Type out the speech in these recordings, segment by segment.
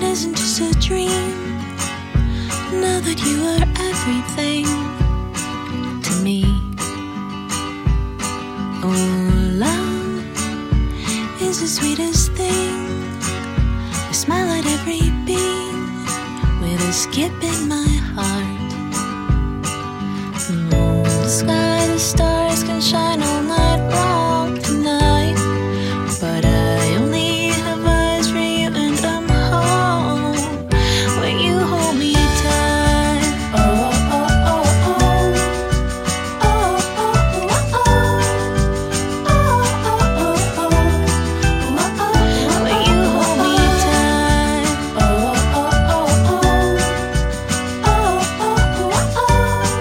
it isn't just a dream. Now that you are everything to me. Oh, love is the sweetest thing. I smile at every beat with a skip in my heart. The moon, the sky, the stars can shine all night long tonight, but I only have eyes for you and I'm home when you hold me tight. Oh, oh, oh, oh, oh, oh, oh, oh, oh, oh, oh, oh, when you hold me tight. Oh, oh, oh, oh, oh, oh, oh, oh.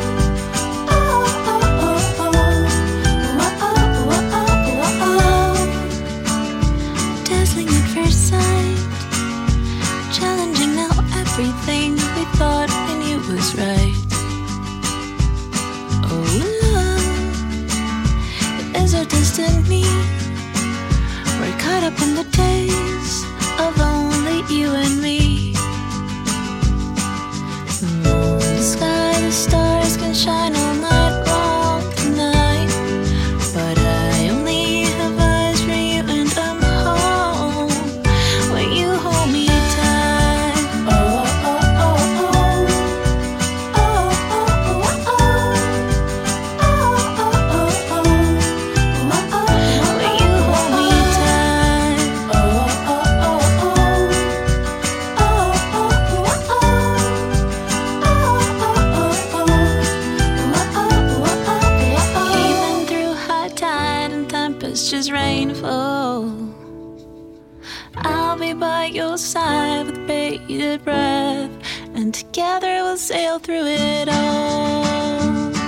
Dazzling at first sight, challenging now everything we thought we knew was right. Oh, love, it is our destiny. We're caught up in the days of only you and me. The moon, the sky, the stars can shine all night long tonight, but I only have eyes for you and I'm home when you hold me tight. Oh, oh, oh, oh, oh, oh, oh, oh, oh, oh, when you hold me tight. Oh, oh, oh, oh, oh, oh, oh, even through high tide and tempestuous rainfall, I'll be by your side with bated breath, and together we'll sail through it all.